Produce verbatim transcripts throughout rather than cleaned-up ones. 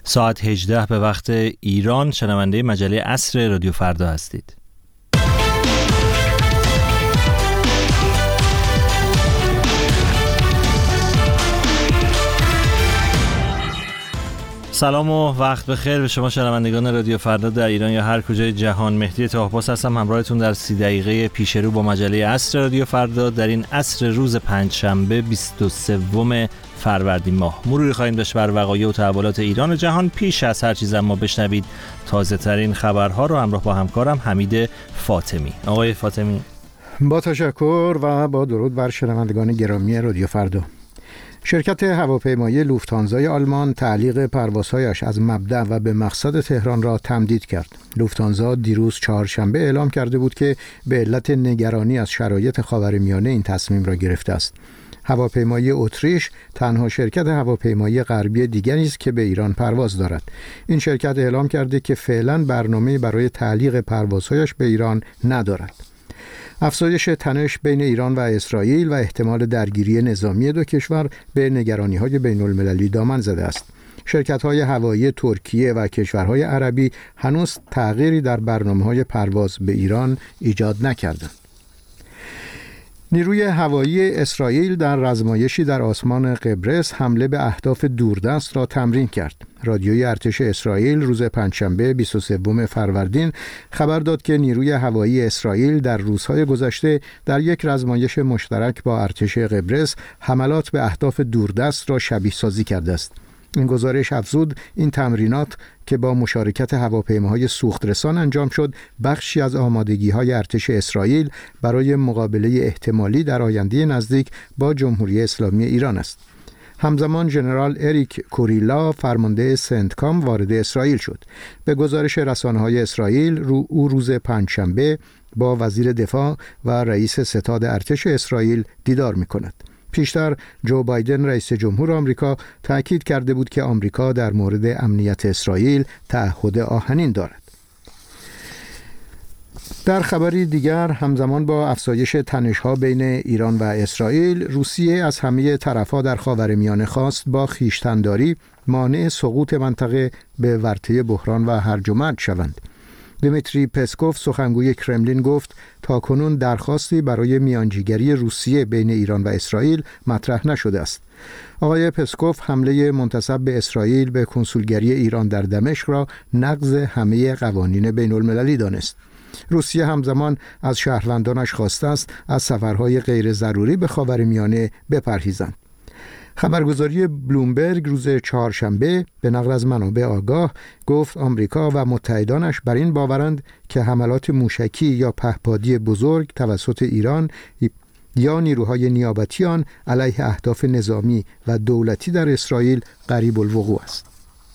ساعت هجده به وقت ایران شنونده مجله عصر رادیو فردا هستید. سلام و وقت بخیر به شما شنوندگان رادیو فردا در ایران یا هر کجای جهان. مهدی طاهرپاس هستم، همراهتون در سی دقیقه پیش رو با مجله عصر رادیو فردا در این عصر روز پنجشنبه بیست و سوم فروردین ماه. مروری خواهیم داشت بر وقایع و تحولات ایران و جهان. پیش از هر چیز اما بشنوید تازه ترین خبرها رو همراه با همکارم حمید فاطمی. آقای فاطمی، با تشکر و با درود بر شنوندگان گرامی رادیو فردا. شرکت هواپیمایی لوفتانزای آلمان تعلیق پروازهایش از مبدأ و به مقصد تهران را تمدید کرد. لوفتانزا دیروز چهارشنبه اعلام کرده بود که به علت نگرانی از شرایط خاورمیانه این تصمیم را گرفته است. هواپیمایی اتریش تنها شرکت هواپیمایی غربی دیگری است که به ایران پرواز دارد. این شرکت اعلام کرده که فعلا برنامه برای تعلیق پروازهایش به ایران ندارد. افزایش تنش بین ایران و اسرائیل و احتمال درگیری نظامی دو کشور به نگرانی‌های بین‌المللی دامن زده است. شرکت‌های هوایی ترکیه و کشورهای عربی هنوز تغییری در برنامه‌های پرواز به ایران ایجاد نکردند. نیروی هوایی اسرائیل در رزمایشی در آسمان قبرس حمله به اهداف دوردست را تمرین کرد. رادیوی ارتش اسرائیل روز پنجشنبه بیست و سوم فروردین خبر داد که نیروی هوایی اسرائیل در روزهای گذشته در یک رزمایش مشترک با ارتش قبرس حملات به اهداف دوردست را شبیه سازی کرده است. این گزارش افزود این تمرینات که با مشارکت هواپیماهای سوخترسان انجام شد بخشی از آمادگی‌های ارتش اسرائیل برای مقابله احتمالی در آینده نزدیک با جمهوری اسلامی ایران است. همزمان ژنرال اریک کوریلا فرمانده سنتکام وارد اسرائیل شد. به گزارش رسانه‌های اسرائیل رو او روز پنجشنبه با وزیر دفاع و رئیس ستاد ارتش اسرائیل دیدار می‌کند. پیشتر جو بایدن رئیس جمهور آمریکا تأکید کرده بود که آمریکا در مورد امنیت اسرائیل تعهد آهنین دارد. در خبری دیگر، همزمان با افزایش تنش‌ها بین ایران و اسرائیل، روسیه از همه طرف‌ها در خاورمیانه خواست با خویشتن‌داری مانع سقوط منطقه به ورطه بحران و هرج و مرج شوند. دمیتری پسکوف سخنگوی کرملین گفت تاکنون درخواستی برای میانجیگری روسیه بین ایران و اسرائیل مطرح نشده است. آقای پسکوف حمله منتسب به اسرائیل به کنسولگری ایران در دمشق را نقض همه قوانین بین المللی دانست. روسیه همزمان از شهروندانش خواسته است از سفرهای غیر ضروری به خاورمیانه بپرهیزند. خبرگزاری بلومبرگ روز چهارشنبه به نقل از منابع آگاه گفت آمریکا و متحدانش بر این باورند که حملات موشکی یا پهپادی بزرگ توسط ایران یا نیروهای نیابتی آن علیه اهداف نظامی و دولتی در اسرائیل قریب الوقوع است.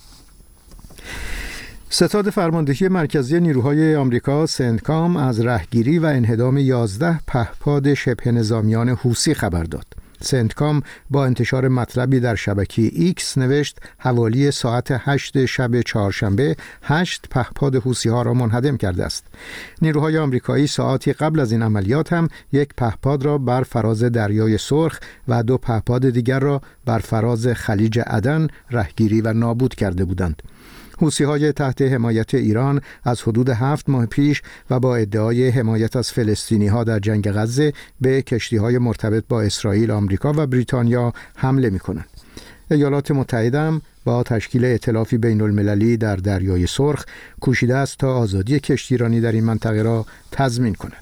ستاد فرماندهی مرکزی نیروهای آمریکا سنتکام از رهگیری و انهدام یازده پهپاد شبه نظامیان حوثی خبر داد. سنتکام با انتشار مطلبی در شبکه ایکس نوشت حوالی ساعت هشت شب چهارشنبه هشت پهپاد حوثی‌ها را منهدم کرده است. نیروهای آمریکایی ساعتی قبل از این عملیات هم یک پهپاد را بر فراز دریای سرخ و دو پهپاد دیگر را بر فراز خلیج عدن رهگیری و نابود کرده بودند. حوثی‌های تحت حمایت ایران از حدود هفت ماه پیش و با ادعای حمایت از فلسطینی‌ها در جنگ غزه به کشتی‌های مرتبط با اسرائیل، آمریکا و بریتانیا حمله می‌کنند. ایالات متحده هم با تشکیل ائتلافی بین‌المللی در دریای سرخ کوشیده است تا آزادی کشتیرانی در این منطقه را تضمین کند.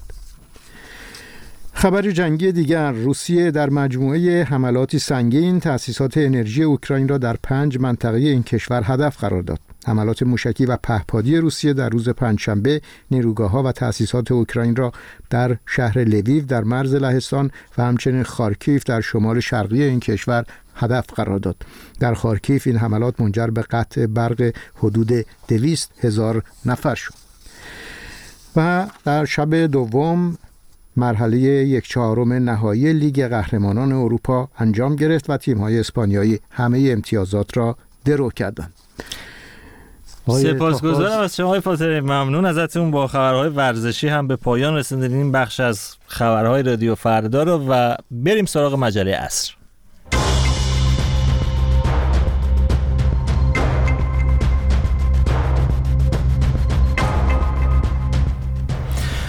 خبر جنگی دیگر، روسیه در مجموعه حملاتی سنگین تأسیسات انرژی اوکراین را در پنج منطقه این کشور هدف قرار داد. حملات موشکی و پهپادی روسیه در روز پنجشنبه نیروگاه‌ها و تأسیسات اوکراین را در شهر لویو در مرز لهستان و همچنین خارکیف در شمال شرقی این کشور هدف قرار داد. در خارکیف این حملات منجر به قطع برق حدود دویست هزار نفر شد. و در شب دوم مرحله یک چهارم نهایی لیگ قهرمانان اروپا انجام گرفت و تیم‌های اسپانیایی همه امتیازات را درو کردند. سپاسگزارم از شما آقای فاطمی، ممنون ازتون. با خبرهای ورزشی هم به پایان رسوندین این بخش از خبرهای رادیو فردا رو و بریم سراغ مجله عصر.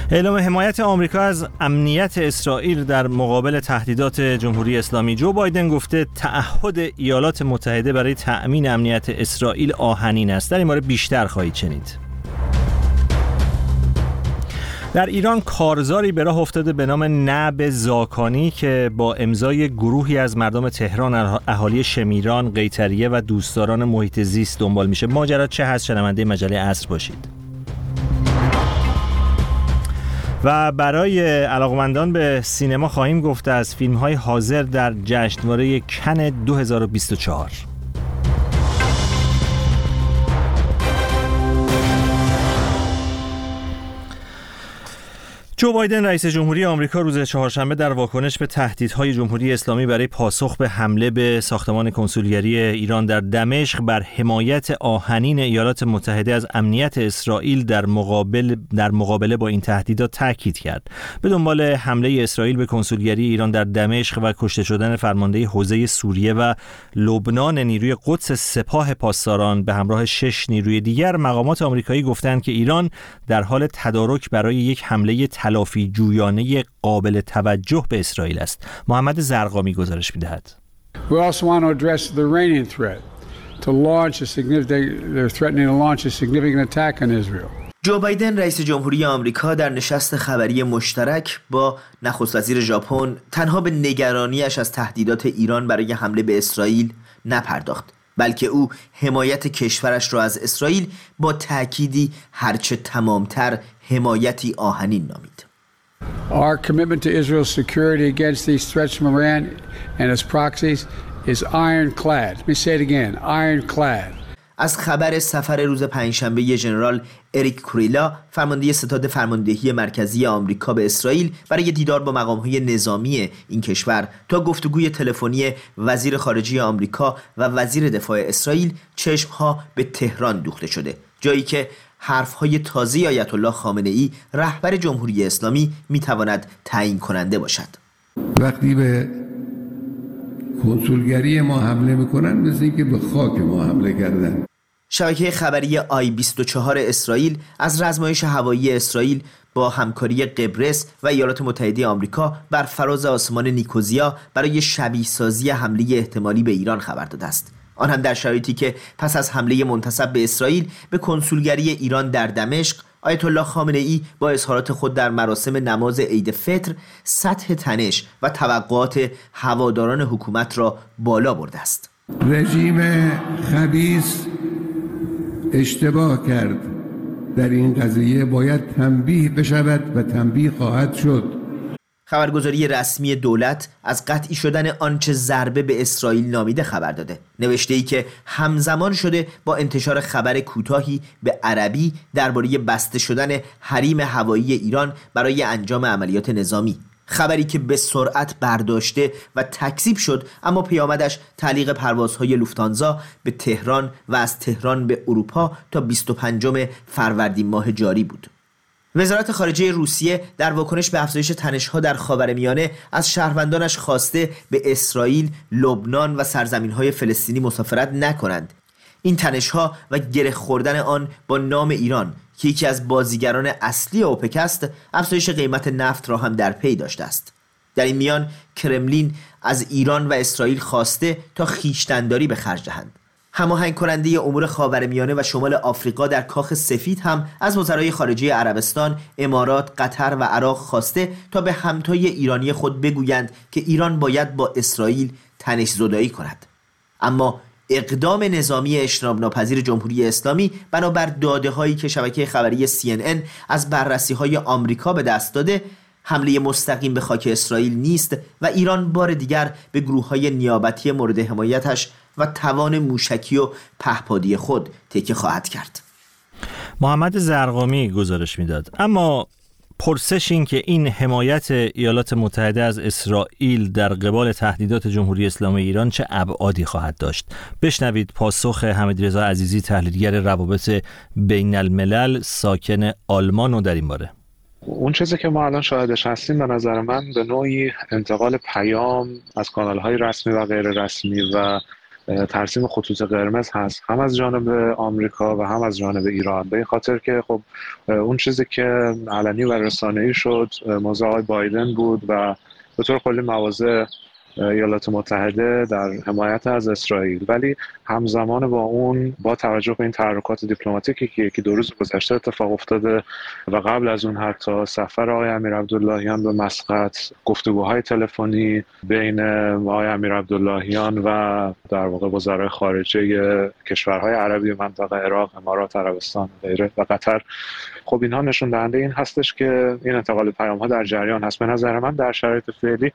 اعلام حمایت آمریکا از امنیت اسرائیل در مقابل تهدیدات جمهوری اسلامی. جو بایدن گفته تعهد ایالات متحده برای تأمین امنیت اسرائیل آهنین است. در این باره بیشتر خواهید شنید. در ایران کارزاری به راه افتاده به نام نعب زاکانی که با امضای گروهی از مردم تهران، اهالی شمیران، قیطریه و دوستداران محیط زیست دنبال میشه. ماجرا چه هست؟ شنونده مجله عصر باشید. و برای علاقمندان به سینما خواهیم گفت از فیلم‌های حاضر در جشنواره کن دو هزار و بیست و چهار. جو بایدن رئیس جمهوری آمریکا روز چهارشنبه در واکنش به تهدیدهای جمهوری اسلامی برای پاسخ به حمله به ساختمان کنسولگری ایران در دمشق بر حمایت آهنین ایالات متحده از امنیت اسرائیل در مقابل در مقابله با این تهدیدات تاکید کرد. به دنبال حمله اسرائیل به کنسولگری ایران در دمشق و کشته شدن فرمانده حوزه سوریه و لبنان نیروی قدس سپاه پاسداران به همراه شش نیروی دیگر، مقامات آمریکایی گفتند که ایران در حال تدارک برای یک حمله تلافی جویانه قابل توجه به اسرائیل است. محمد زرقامی گزارش می‌دهد. We also want to address the Iranian threat to launch a significant they're threatening to launch a significant attack on Israel. جو بایدن رئیس جمهوری آمریکا در نشست خبری مشترک با نخست وزیر ژاپن تنها به نگرانیش از تهدیدات ایران برای حمله به اسرائیل نپرداخت، بلکه او حمایت کشورش را از اسرائیل با تأکیدی هرچه تمامتر حمایتی آهنین نامید. Our commitment to Israel's security against these threats from Iran and its proxies is ironclad. Let me say it again, ironclad. از خبر سفر روز پنجشنبه ژنرال اریک کوریلا، فرمانده ستاد فرماندهی مرکزی آمریکا به اسرائیل برای دیدار با مقام‌های نظامی این کشور تا گفتگوی تلفنی وزیر خارجه آمریکا و وزیر دفاع اسرائیل، چشم‌ها به تهران دوخته شده، جایی که حرف‌های تازه آیت الله خامنه‌ای رهبر جمهوری اسلامی می‌تواند تعیین کننده باشد. وقتی به کنسولگری ما حمله میکنن مثل اینکه به خاک ما حمله کردن. شبکه خبری آی بیست و چهار اسرائیل از رزمایش هوایی اسرائیل با همکاری قبرس و ایالات متحده آمریکا بر فراز آسمان نیکوزیا برای شبیه سازی حمله احتمالی به ایران خبر داده است. آن هم در شرایطی که پس از حمله منتسب به اسرائیل به کنسولگری ایران در دمشق، آیت الله خامنه‌ای با اظهارات خود در مراسم نماز عید فطر سطح تنش و توقعات هواداران حکومت را بالا برده است. رژیم خبیث اشتباه کرد. در این قضیه باید تنبیه بشود و تنبیه خواهد شد. خبرگزاری رسمی دولت از قطعی شدن آنچه ضربه به اسرائیل نامیده خبر داده. نوشته‌ای که همزمان شده با انتشار خبر کوتاهی به عربی درباره بسته شدن حریم هوایی ایران برای انجام عملیات نظامی. خبری که به سرعت برداشته و تکذیب شد، اما پیامدش تعلیق پروازهای لوفتانزا به تهران و از تهران به اروپا تا بیست و پنجم فروردین ماه جاری بود. وزارت خارجه روسیه در واکنش به افزایش تنش‌ها در خاورمیانه از شهروندانش خواسته به اسرائیل، لبنان و سرزمین‌های فلسطینی مسافرت نکنند. این تنش‌ها و گره خوردن آن با نام ایران که یکی از بازیگران اصلی اوپک است، افزایش قیمت نفت را هم در پی داشته است. در این میان کرملین از ایران و اسرائیل خواسته تا خویشتن‌داری به خرج دهند. هماهنگ کننده امور خاورمیانه و شمال آفریقا در کاخ سفید هم از وزرای خارجه عربستان، امارات، قطر و عراق خواسته تا به همتای ایرانی خود بگویند که ایران باید با اسرائیل تنش زدایی کند. اما اقدام نظامی اجتناب ناپذیر جمهوری اسلامی بنابر داده‌هایی که شبکه خبری سی ان ان از بررسی‌های آمریکا به دست داده، حمله مستقیم به خاک اسرائیل نیست و ایران بار دیگر به گروه‌های نیابتی مورد حمایتش و توان موشکی و پهپادی خود تکیه خواهد کرد. محمد زرقامی گزارش میداد. اما پرسش این که این حمایت ایالات متحده از اسرائیل در قبال تهدیدات جمهوری اسلامی ایران چه ابعادی خواهد داشت؟ بشنوید پاسخ حمیدرضا عزیزی، تحلیلگر روابط بین الملل ساکن آلمان رو در این باره. اون چیزی که ما الان شاهدش هستیم به نظر من به نوعی انتقال پیام از کانال‌های رسمی و غیر رسمی و ترسیم خطوط قرمز هست، هم از جانب آمریکا و هم از جانب ایران، به این خاطر که خب اون چیزی که علنی و رسانه‌ای شد موضوع آقای بایدن بود و به طور کلی مواضع ایالات متحده در حمایت از اسرائیل، ولی همزمان با اون با توجه به این تحرکات دیپلماتیکی که یکی دو روز گذشته اتفاق افتاده و قبل از اون حتی سفر آقای امیر عبداللهیان به مسقط، گفتگوهای تلفنی بین آقای امیر عبداللهیان و در واقع وزرای خارجه کشورهای عربی منطقه، عراق، امارات، عربستان غیره و قطر، خب اینها نشون دهنده این هستش که این انتقال پیام‌ها در جریان هست. به نظر من در شرایط فعلی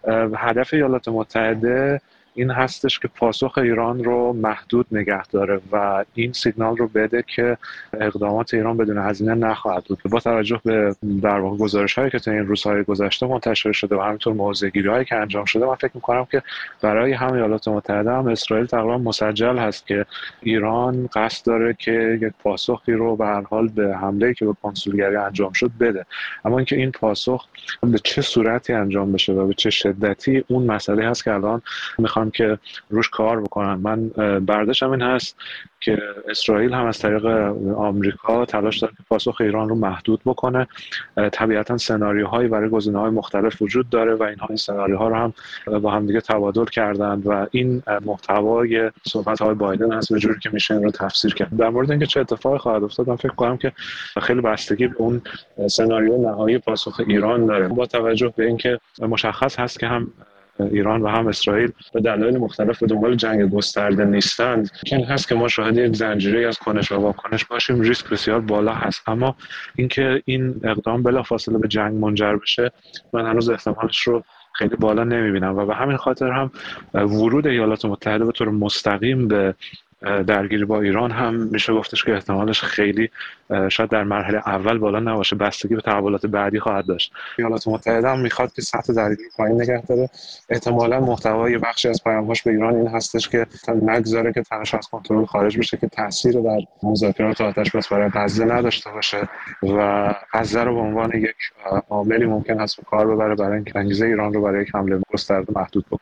هدف ایالات متحده این هستش که پاسخ ایران رو محدود نگه داره و این سیگنال رو بده که اقدامات ایران بدون هزینه نخواهد بود. با توجه به در واقع گزارش‌هایی که تا این روزهای گذشته منتشر شده و همینطور موضع‌گیری‌هایی که انجام شده، من فکر می‌کنم که برای هم ایالات متحده هم اسرائیل تقریبا مسجل هست که ایران قصد داره که یک پاسخی رو به هر حال به حمله‌ای که به کنسولگری انجام شد بده. اما اینکه این پاسخ به چه صورتی انجام بشه و به چه شدتی، اون مسئله هست که الان می‌خوام که روش کار بکنن. من برداشتم این هست که اسرائیل هم از طریق آمریکا تلاش داره که پاسخ ایران رو محدود بکنه. طبیعتا سناریوهایی برای گزینه‌های مختلف وجود داره و اینها این سناریوها رو هم با هم دیگه تبادل کردند و این محتوای صحبت‌های بایدن هست به جوری که میشه این رو تفسیر کرد. در مورد اینکه چه اتفاقی خواهد افتاد، من فکر کنم که خیلی بستگی به اون سناریو نهایی پاسخ ایران داره، با توجه به اینکه مشخص هست که هم ایران و هم اسرائیل به دلایل مختلف به دنبال جنگ گسترده نیستند. این هست که ما شاهد یک زنجیره از کنش و واکنش باشیم، ریسک بسیار بالا هست. اما اینکه این اقدام بلافاصله به جنگ منجر بشه، من هنوز احتمالش رو خیلی بالا نمیبینم و به همین خاطر هم ورود ایالات متحده به طور مستقیم به درگیری با ایران هم میشه گفتش که احتمالش خیلی شاید در مرحله اول بالا نباشه، بستگی به تحولات بعدی خواهد داشت. ایالات متحده هم میخواد که سطح درگیری پایین نگه داره. احتمالاً محتوای بخشی از پیام‌هاش به ایران این هستش که نگذاره که تنش از کنترل خارج بشه، که تاثیر در مذاکرات آتش بس برای غزه نداشته باشه و غزه رو به عنوان یک عاملی ممکن هست به کار ببره برای اینکه انگیزه ایران رو برای یک حمله گسترده محدود بکنه.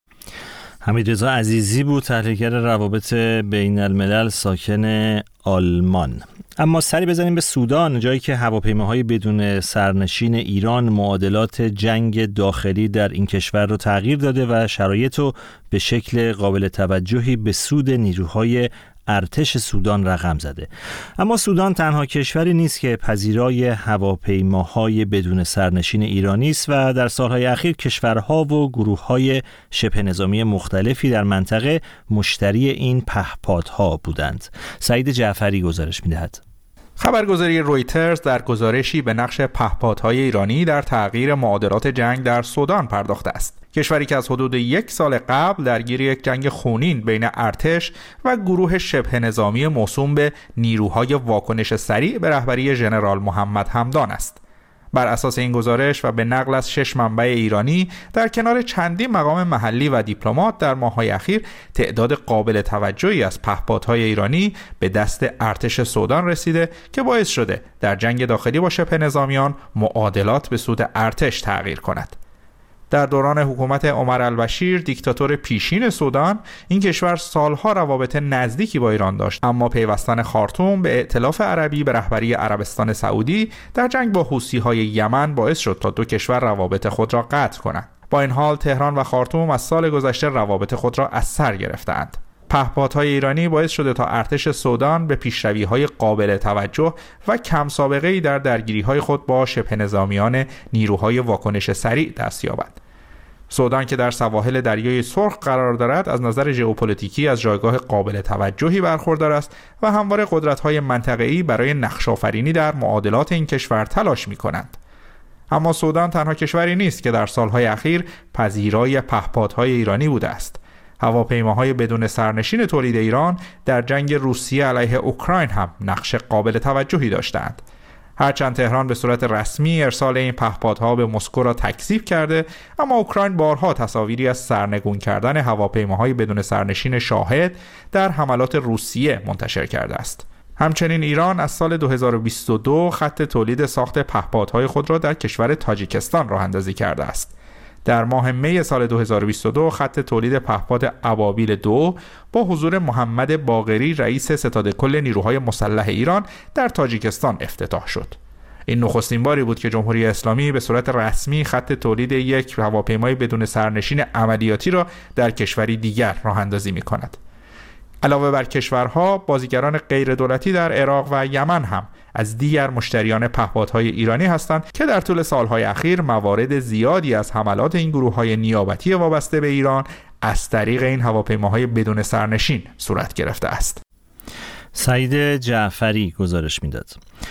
حمیدرضا عزیزی بود، تحلیلگر روابط بین الملل ساکن آلمان. اما سری بزنیم به سودان، جایی که هواپیماهای بدون سرنشین ایران معادلات جنگ داخلی در این کشور رو تغییر داده و شرایط رو به شکل قابل توجهی به سود نیروهای ارتش سودان رقم زده. اما سودان تنها کشوری نیست که پذیرای هواپیماهای بدون سرنشین ایرانی است و در سالهای اخیر کشورها و گروههای شبه نظامی مختلفی در منطقه مشتری این پهپادها بودند. سعید جعفری گزارش می‌دهد. خبرگزاری رویترز در گزارشی به نقش پهپادهای ایرانی در تغییر معادلات جنگ در سودان پرداخته است. کشوری که از حدود یک سال قبل درگیر یک جنگ خونین بین ارتش و گروه شبه نظامی موسوم به نیروهای واکنش سریع به رهبری ژنرال محمد همدان است. بر اساس این گزارش و به نقل از شش منبع ایرانی، در کنار چندین مقام محلی و دیپلمات در ماه‌های اخیر تعداد قابل توجهی از پهپادهای ایرانی به دست ارتش سودان رسیده که باعث شده در جنگ داخلی با شبه نظامیان معادلات به سود ارتش تغییر کند. در دوران حکومت عمر البشیر، دیکتاتور پیشین سودان، این کشور سالها روابط نزدیکی با ایران داشت، اما پیوستن خارتوم به ائتلاف عربی به رهبری عربستان سعودی در جنگ با حوثی‌های یمن باعث شد تا دو کشور روابط خود را قطع کنند. با این حال تهران و خارتوم از سال گذشته روابط خود را از سر گرفتند. پهپادهای ایرانی باعث شده تا ارتش سودان به پیشروی‌های قابل توجه و کم سابقه‌ای در درگیری‌های خود با شبه نظامیان نیروهای واکنش سریع دست یابد. سودان که در سواحل دریای سرخ قرار دارد، از نظر ژئوپلیتیکی از جایگاه قابل توجهی برخوردار است و همواره قدرت‌های منطقه‌ای برای نقش‌آفرینی در معادلات این کشور تلاش می‌کنند. اما سودان تنها کشوری نیست که در سالهای اخیر پذیرای پهپادهای ایرانی بوده است. هواپیماهای بدون سرنشین تولید ایران در جنگ روسیه علیه اوکراین هم نقش قابل توجهی داشتند. هرچند تهران به صورت رسمی ارسال این پهپادها به مسکو را تکذیب کرده، اما اوکراین بارها تصاویری از سرنگون کردن هواپیماهای بدون سرنشین شاهد در حملات روسیه منتشر کرده است. همچنین ایران از سال دو هزار و بیست و دو خط تولید ساخت پهپادهای خود را در کشور تاجیکستان راه اندازی کرده است. در ماه می سال دو هزار و بیست و دو خط تولید پهپاد ابابیل دو با حضور محمد باقری رئیس ستاد کل نیروهای مسلح ایران در تاجیکستان افتتاح شد. این نخستین باری بود که جمهوری اسلامی به صورت رسمی خط تولید یک هواپیمای بدون سرنشین عملیاتی را در کشوری دیگر راه اندازی می‌کند. علاوه بر کشورها، بازیگران غیر دولتی در عراق و یمن هم از دیگر مشتریان پهپادهای ایرانی هستند که در طول سالهای اخیر موارد زیادی از حملات این گروه‌های نیابتی وابسته به ایران از طریق این هواپیماهای بدون سرنشین صورت گرفته است. سعید جعفری گزارش میداد.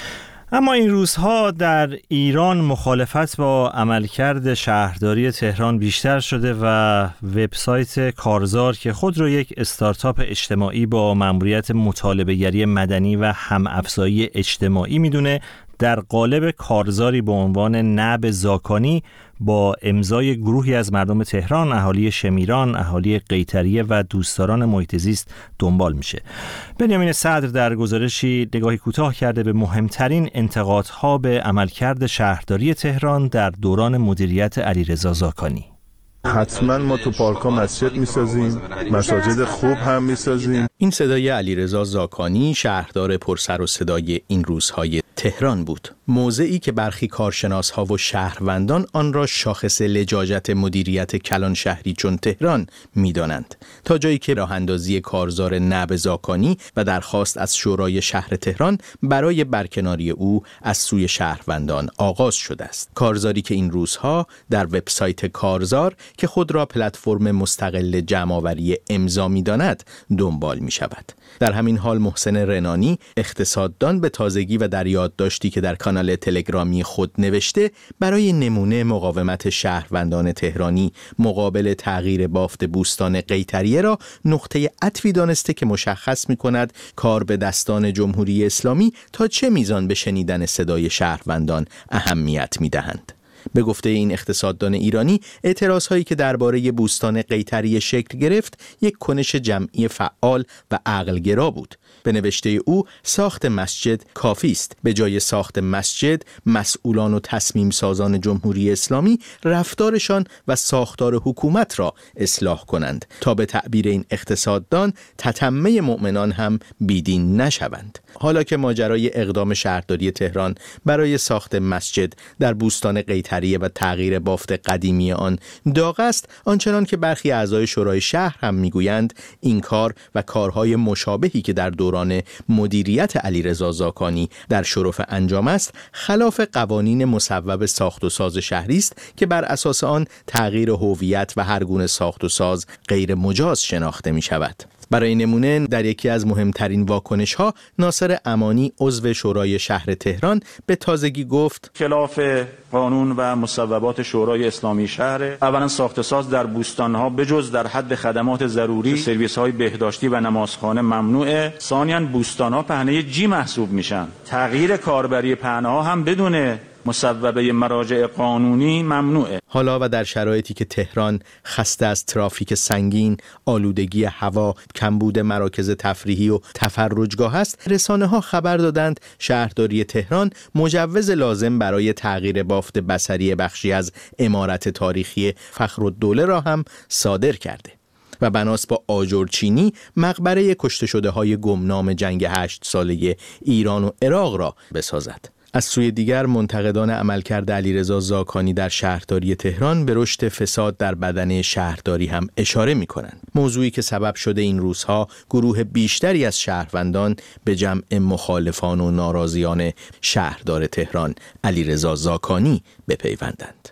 اما این روزها در ایران مخالفت با عملکرد شهرداری تهران بیشتر شده و وبسایت کارزار که خود را یک استارتاپ اجتماعی با مأموریت مطالبه‌گری مدنی و هم‌افزایی اجتماعی میدونه، در قالب کارزاری به عنوان نعب زاکانی با امضای گروهی از مردم تهران، اهالی شمیران، اهالی قیطریه و دوستداران محیط زیست دنبال میشه. بنیامین صدر در گزارشی نگاهی کوتاه کرده به مهمترین انتقادها به عملکرد شهرداری تهران در دوران مدیریت علیرضا زاکانی. حتما ما تو پارک‌ها مسجد میسازیم، مساجد خوب هم میسازیم. این صدای علیرضا زاکانی، شهردار پرسر و صدای این روزهای تهران بود. موضعی که برخی کارشناس‌ها و شهروندان آن را شاخص لجاجت مدیریت کلان شهری چون تهران می‌دانند، تا جایی که راه اندازی کارزار نعب زاکانی و درخواست از شورای شهر تهران برای برکناری او از سوی شهروندان آغاز شده است. کارزاری که این روزها در وبسایت کارزار که خود را پلتفرم مستقل جمع‌آوری امضا می‌داند دنبال می‌شود. در همین حال محسن رنانی، اقتصاددان، به تازگی و در یادداشتی که در کانال تلگرامی خود نوشته، برای نمونه مقاومت شهروندان تهرانی مقابل تغییر بافت بوستان قیطریه را نقطه عطفی دانسته که مشخص می‌کند کار به دستان جمهوری اسلامی تا چه میزان به شنیدن صدای شهروندان اهمیت می‌دهند. به گفته این اقتصاددان ایرانی، اعتراض‌هایی که درباره بوستان قیطریه شکل گرفت یک کنش جمعی فعال و عقلگرا بود. به نوشته او، ساخت مسجد کافی است. به جای ساخت مسجد، مسئولان و تصمیم سازان جمهوری اسلامی رفتارشان و ساختار حکومت را اصلاح کنند تا به تعبیر این اقتصاددان تتمه مؤمنان هم بیدین نشوند. حالا که ماجرای اقدام شهرداری تهران برای ساخت مسجد در بوستان قیطریه و تغییر بافت قدیمی آن داغ است، آنچنان که برخی اعضای شورای شهر هم میگویند این کار و کارهای مشابهی که در دوران مدیریت علیرضا زاکانی در شرف انجام است، خلاف قوانین مصوب ساخت و ساز شهری است که بر اساس آن تغییر هویت و هر گونه ساخت و ساز غیر مجاز شناخته می شود. برای نمونه در یکی از مهمترین واکنش‌ها، ناصر امانی عضو شورای شهر تهران به تازگی گفت خلاف قانون و مصوبات شورای اسلامی شهر. اولا ساخت ساز در بوستان‌ها بجز در حد خدمات ضروری، سرویس‌های بهداشتی و نمازخانه ممنوعه. ثانیاً بوستان‌ها پهنه جی محسوب میشن. تغییر کاربری پهنه‌ها هم بدون مصوبه مراجع قانونی ممنوعه. حالا و در شرایطی که تهران خسته از ترافیک سنگین، آلودگی هوا، کمبود مراکز تفریحی و تفرجگاه است، رسانه‌ها خبر دادند شهرداری تهران مجوز لازم برای تغییر بافت بصری بخشی از عمارت تاریخی فخرالدوله را هم صادر کرده و بناس با آجرچینی مقبره کشته شده های گمنام جنگ هشت ساله ایران و عراق را بسازد. از سوی دیگر منتقدان عملکرد علیرضا زاکانی در شهرداری تهران به رشد فساد در بدنه شهرداری هم اشاره می‌کنند. موضوعی که سبب شده این روزها گروه بیشتری از شهروندان به جمع مخالفان و ناراضیان شهردار تهران علیرضا زاکانی بپیوندند.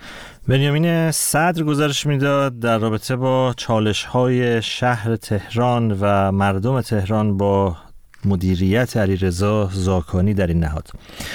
بنیامین صدر گزارش میداد در رابطه با چالش‌های شهر تهران و مردم تهران با مدیریت علیرضا زاکانی در این نهاد.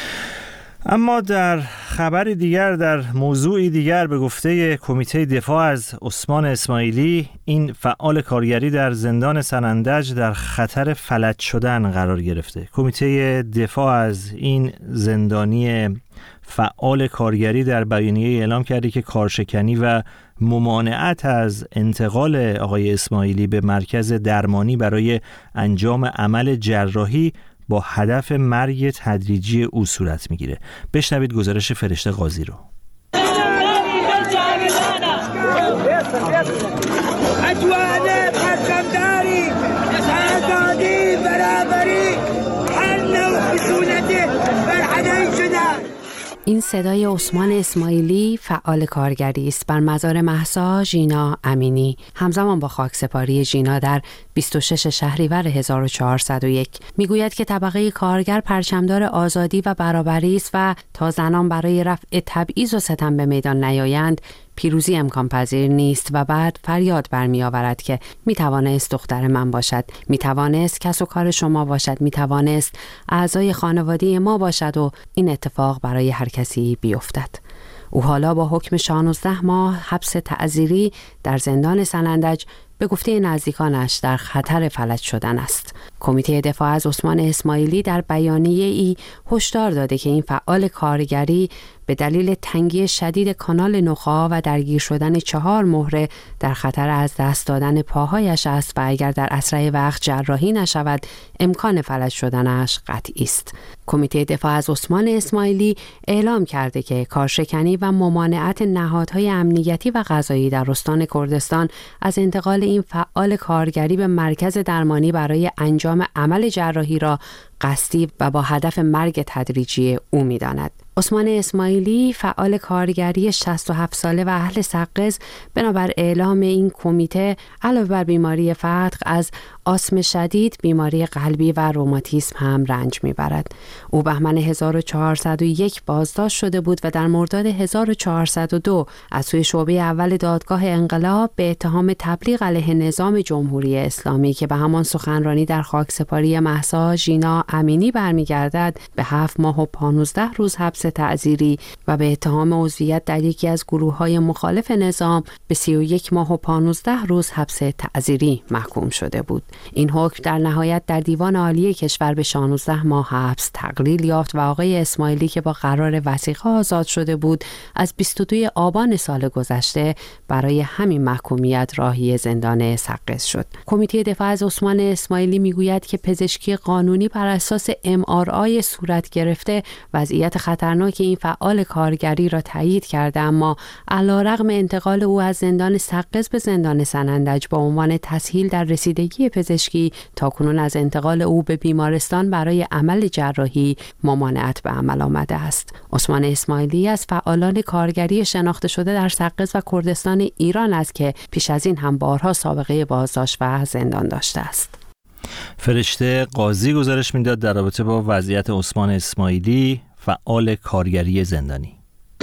اما در خبر دیگر، در موضوعی دیگر، به گفته کمیته دفاع از عثمان اسماعیلی، این فعال کارگری در زندان سنندج در خطر فلج شدن قرار گرفته. کمیته دفاع از این زندانی فعال کارگری در بیانیه اعلام کرده که کارشکنی و ممانعت از انتقال آقای اسماعیلی به مرکز درمانی برای انجام عمل جراحی با هدف مرگ تدریجی او صورت میگیره. بشنوید گزارش فرشته قاضی رو. جوانه پرچمداری آزادی برابری هر نوع خشونتی برحنین شدن. این صدای عثمان اسماعیلی فعال کارگری است بر مزار مهسا ژینا امینی، همزمان با خاکسپاری ژینا در بیست و شش شهریور هزار و چهارصد و یک. میگوید که طبقه کارگر پرچمدار آزادی و برابری است و تا زنان برای رفع تبعیض و ستم به میدان نیایند پیروزی امکان پذیر نیست و بعد فریاد برمی آورد که می توانست دختر من باشد، می توانست کس و کار شما باشد، می توانست اعضای خانواده ما باشد و این اتفاق برای هر کسی بیفتد. او حالا با حکم شانزده ماه حبس تعزیری در زندان سنندج به گفته نزدیکانش در خطر فلج شدن است. کمیته دفاع از عثمان اسماعیلی در بیانیه ای هشدار داده که این فعال کارگری به دلیل تنگی شدید کانال نخاع و درگیر شدن چهار مهره در خطر از دست دادن پاهایش است و اگر در اسرع وقت جراحی نشود امکان فلج شدنش قطعی است. کمیته دفاع از عثمان اسماعیلی اعلام کرده که کارشکنی و ممانعت نهادهای امنیتی و قضایی در استان کردستان از انتقال این فعال کارگری به مرکز درمانی برای انجام عمل جراحی را قصدی و با هدف مرگ تدریجی او می‌داند. عثمان اسماعیلی فعال کارگری شصت و هفت ساله و اهل سقز بنابر اعلام این کمیته علاوه بر بیماری فتق از آسم شدید، بیماری قلبی و روماتیسم هم رنج میبرد. او بهمن هزار و چهارصد و یک بازداشت شده بود و در مرداد هزار و چهارصد و دو از سوی شعبه اول دادگاه انقلاب به اتهام تبلیغ علیه نظام جمهوری اسلامی که به همان سخنرانی در خاکسپاری مهسا ژینا امینی برمیگردد به هفت ماه و پانزده روز حبس تعزیری و به اتهام عضویت در یکی از گروه‌های مخالف نظام به سی و یک ماه و پانزده روز حبس تعزیری محکوم شده بود. این حکم در نهایت در دیوان عالی کشور به شانزده ماه حبس تقلیل یافت و آقای اسماعیلی که با قرار وثیقه آزاد شده بود از بیست و دو آبان سال گذشته برای همین محکومیت راهی زندان سقز شد. کمیته دفاع از عثمان اسماعیلی میگوید که پزشکی قانونی بر اساس ام آر آی صورت گرفته وضعیت خطرناک این فعال کارگری را تایید کرده، اما علیرغم انتقال او از زندان سقز به زندان سنندج با عنوان تسهیل در رسیدگی پزشکی تاکنون از انتقال او به بیمارستان برای عمل جراحی ممانعت به عمل آمده است. عثمان اسماعیلی از فعالان کارگری شناخته شده در سقز و کردستان ایران است که پیش از این هم بارها سابقه بازداشت و زندان داشته است. فرشته قاضی گزارش میداد در رابطه با وضعیت عثمان اسماعیلی فعال کارگری زندانی.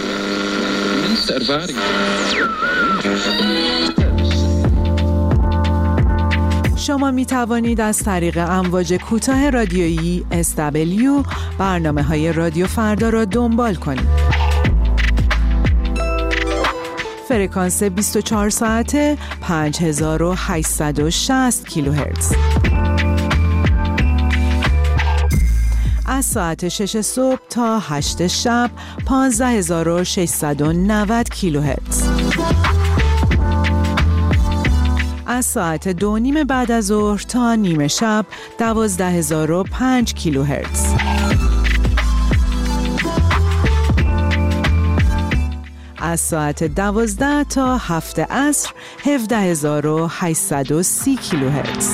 شما می توانید از طریق امواج کوتاه رادیویی اس دبلیو برنامه های رادیو فردا را دنبال کنید. فرکانس بیست و چهار ساعته پنج هزار و هشتصد و شصت کیلوهرتز. از ساعت شش صبح تا هشت شب پانزده هزار و ششصد و نود کیلوهرتز. از ساعت دو نیم بعد از ظهر تا نیمه شب دوازده هزار و پنج کیلوهرتز. از ساعت دوازده تا هفت عصر هفده هزار و هشتصد و سی کیلوهرتز.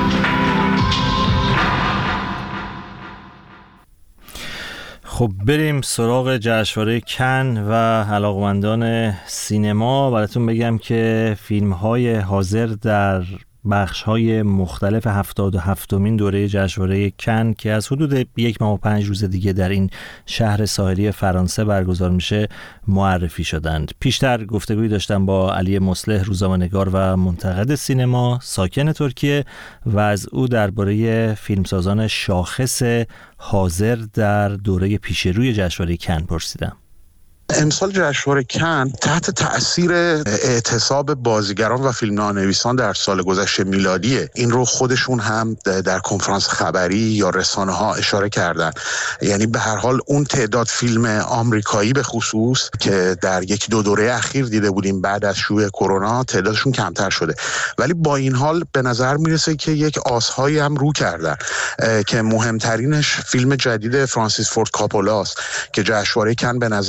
خب بریم سراغ جشنواره کن و علاقمندان سینما. براتون بگم که فیلم‌های حاضر در بخش‌های مختلف هفتاد و هفتمین دوره جشنواره کن که از حدود یک ماه و پنج روز دیگه در این شهر ساحلی فرانسه برگزار میشه معرفی شدند. پیشتر گفتگوی داشتم با علی مصلح، روزنامه‌نگار و منتقد سینما ساکن ترکیه و از او درباره فیلمسازان شاخص حاضر در دوره پیشروی جشنواره کن پرسیدم. امسال جشنواره کن تحت تأثیر اعتصاب بازیگران و فیلمنامه‌نویسان در سال گذشته میلادیه. این رو خودشون هم در کنفرانس خبری یا رسانه ها اشاره کردن. یعنی به هر حال اون تعداد فیلم آمریکایی به خصوص که در یک دو دوره اخیر دیده بودیم بعد از شیوع کرونا تعدادشون کمتر شده، ولی با این حال به نظر میرسه که یک آس‌هایی هم رو کردن که مهمترینش فیلم جدید فرانسیس فورد کاپولاست که جشنواره کن به نظر میرسه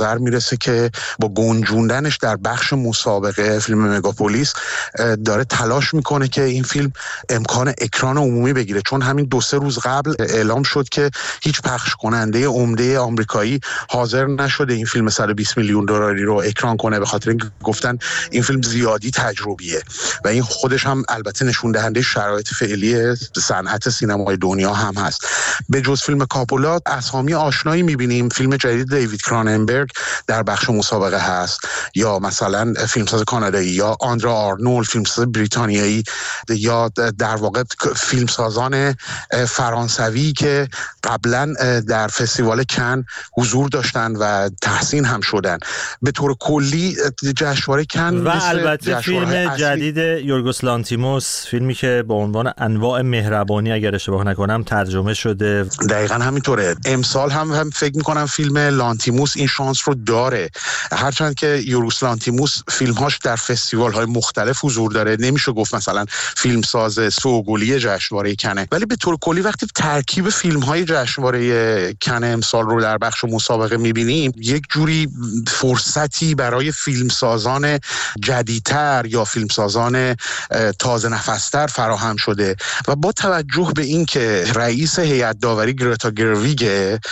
میرسه که با گنجوندنش در بخش مسابقه فیلم مگاپولیس داره تلاش میکنه که این فیلم امکان اکران عمومی بگیره، چون همین دو سه روز قبل اعلام شد که هیچ پخش کننده عمده آمریکایی حاضر نشده این فیلم صد و بیست میلیون دلاری رو اکران کنه، به خاطر اینکه گفتن این فیلم زیادی تجربیه و این خودش هم البته نشون دهنده شرایط فعلی صنعت سینمای دنیا هم هست. به جز فیلم کاپولا اسامی آشنایی میبینیم، فیلم جدید دیوید کراننبرگ در بخش مسابقه هست، یا مثلا فیلمساز کانادایی یا آندرا آرنولد فیلمساز بریتانیایی، یا در واقع فیلمسازان فرانسوی که قبلا در فستیوال کن حضور داشتن و تحسین هم شدن. به طور کلی جشنواره کن و البته فیلم اصلی... جدید یورگوس لانتیموس، فیلمی که با عنوان انواع مهربانی اگر اشتباه نکنم ترجمه شده. دقیقاً همینطوره. امسال هم هم فکر می‌کنم فیلم لانتیموس این شانس رو داره، هرچند که یورگوس لانتیموس فیلم‌هاش در فستیوال‌های مختلف حضور داره، نمیشه گفت مثلا فیلمساز سوگلی جشنواره کنه، ولی به طور کلی وقتی ترکیب فیلم‌های جشنواره کنه امسال رو در بخش مسابقه می‌بینیم، یک جوری فرصتی برای فیلمسازان جدیدتر یا فیلمسازان تازه نفستر فراهم شده و با توجه به این که رئیس هیئت داوری گرتا گرویگ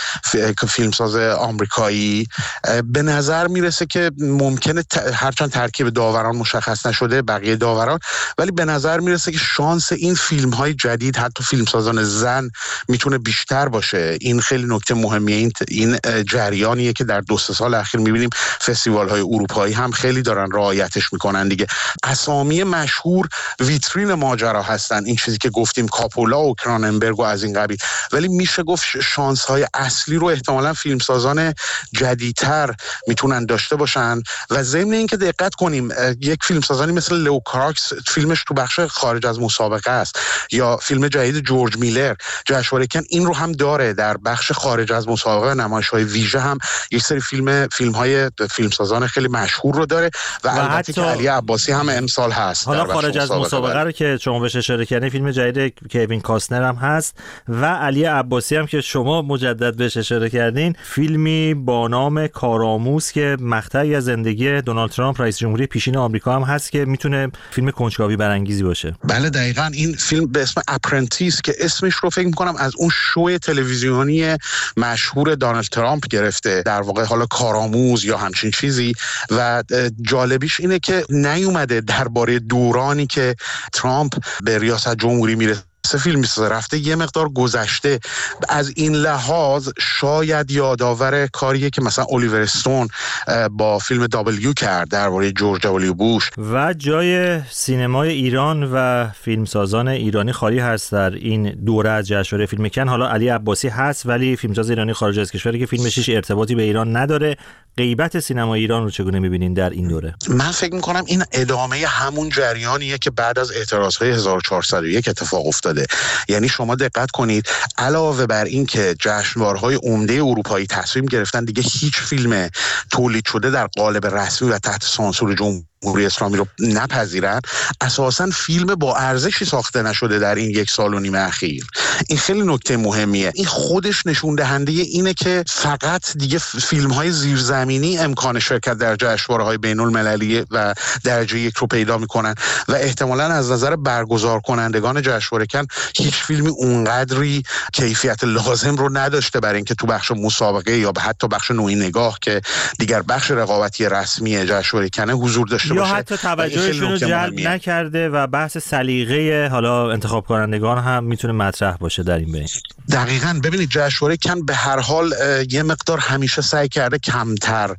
فیلمساز آمریکایی، به نظر میرسه که ممکنه هرچند ترکیب داوران مشخص نشده بقیه داوران، ولی به نظر میرسه که شانس این فیلم‌های جدید حتی فیلمسازان زن میتونه بیشتر باشه. این خیلی نکته مهمیه. این این جریانیه که در دو سه سال اخیر میبینیم فستیوال‌های اروپایی هم خیلی دارن رعایتش میکنن دیگه. اسامی مشهور ویترین ماجرا هستن، این چیزی که گفتیم کاپولا و کراننبرگ و از این قبیل، ولی میشه گفت شانس‌های اصلی رو احتمالاً فیلمسازان جدیدتر میتونن داشته باشن. و ضمن اینکه دقت کنیم یک فیلمسازانی مثل لئو کراکس فیلمش تو بخش خارج از مسابقه است، یا فیلم جدید جورج میلر جشنواره کن این رو هم داره، در بخش خارج از مسابقه نمایش‌های ویژه هم یک سری فیلم فیلم‌های فیلمسازان خیلی مشهور رو داره و, و البته که علی عباسی هم امسال هست. حالا خارج از مسابقه رو که شما بهش اشاره کردین، فیلم جدید کوین کاستنر هم هست و علی عباسی هم که شما مجدد بهش اشاره کردین، فیلمی با نام کارآموز که مقطعی از زندگی دونالد ترامپ رئیس جمهوری پیشین آمریکا هم هست که میتونه فیلم کنجکاوی برانگیزی باشه. بله دقیقاً. این فیلم به اسم اپرنتیس که اسمش رو فکر می‌کنم از اون شو تلویزیونی مشهور دونالد ترامپ گرفته، در واقع حالا کارآموز یا همچین چیزی، و جالبیش اینه که نیومده درباره دورانی که ترامپ به ریاست جمهوری میرسه سه فیلم میسازه، رفته یه مقدار گذشته. از این لحاظ شاید یادآور کاریه که مثلا الیور استون با فیلم دابلیو کرد درباره جورج دابلیو بوش. و جای سینمای ایران و فیلمسازان ایرانی خالی هست در این دوره از جشنواره فیلم کن. حالا علی عباسی هست ولی فیلمساز ایرانی خارج از کشوری که فیلمش هیچ ارتباطی به ایران نداره. غیبت سینمای ایران رو چگونه می‌بینین در این دوره؟ من فکر می‌کنم این ادامه همون جریانیه که بعد از اعتراضهای هزار و چهارصد و یک اتفاق افتاده. یعنی شما دقت کنید، علاوه بر این که جشنواره‌های عمده اروپایی تصمیم گرفتن دیگه هیچ فیلم تولید شده در قالب رسمی و تحت سانسور جمهوری جمهوری اسلامی رو نپذیرن، اساساً فیلم با ارزشی ساخته نشده در این یک سال و نیم اخیر. این خیلی نکته مهمیه. این خودش نشون دهنده اینه که فقط دیگه فیلم‌های زیرزمینی امکان شرکت در جشنواره‌های بین‌المللی و درجه یک رو پیدا می‌کنن و احتمالاً از نظر برگزار کنندگان جشنواره کن هیچ فیلمی اونقدری کیفیت لازم رو نداشته برای اینکه تو بخش مسابقه یا حتی بخش نوعی نگاه که دیگر بخش رقابتی رسمی جشنواره کن حضور داشته یا حتی توجهشون رو جلب نکرده و بحث سلیقه حالا انتخاب کنندگان هم میتونه مطرح باشه در این بین. دقیقاً. ببینید جشنواره کن به هر حال یه مقدار همیشه سعی کرده کمتر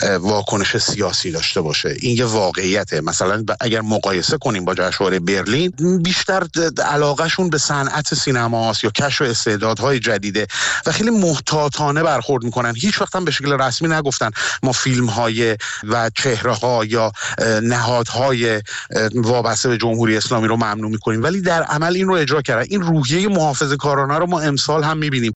واکنش سیاسی داشته باشه. این یه واقعیته. مثلا اگر مقایسه کنیم با جشنواره برلین، بیشتر علاقهشون به صنعت سینماست یا کشف استعدادهای جدیده و خیلی محتاطانه برخورد میکنن. هیچ وقت هم به شکل رسمی نگفتن ما فیلم‌های و چهره‌ها یا نهادهای وابسته به جمهوری اسلامی رو ممنوع میکنیم، ولی در عمل این رو اجرا کردن. این روحیه محافظه‌کارانه رو ما امسال هم میبینیم.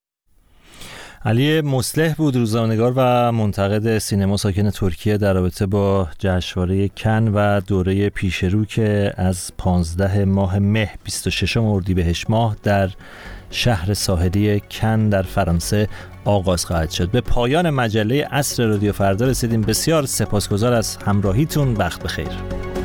علی مصلح بود، روزنامه‌نگار و منتقد سینما ساکن ترکیه، در رابطه با جشنواره کن و دوره پیشرو که از پانزده ماه مه بیست و ششم اردیبهشت ماه در شهر ساحلی کن در فرانسه آغاز خواهد شد. به پایان مجله عصر رادیو فردا رسیدیم. بسیار سپاسگزار از همراهیتون. وقت بخیر.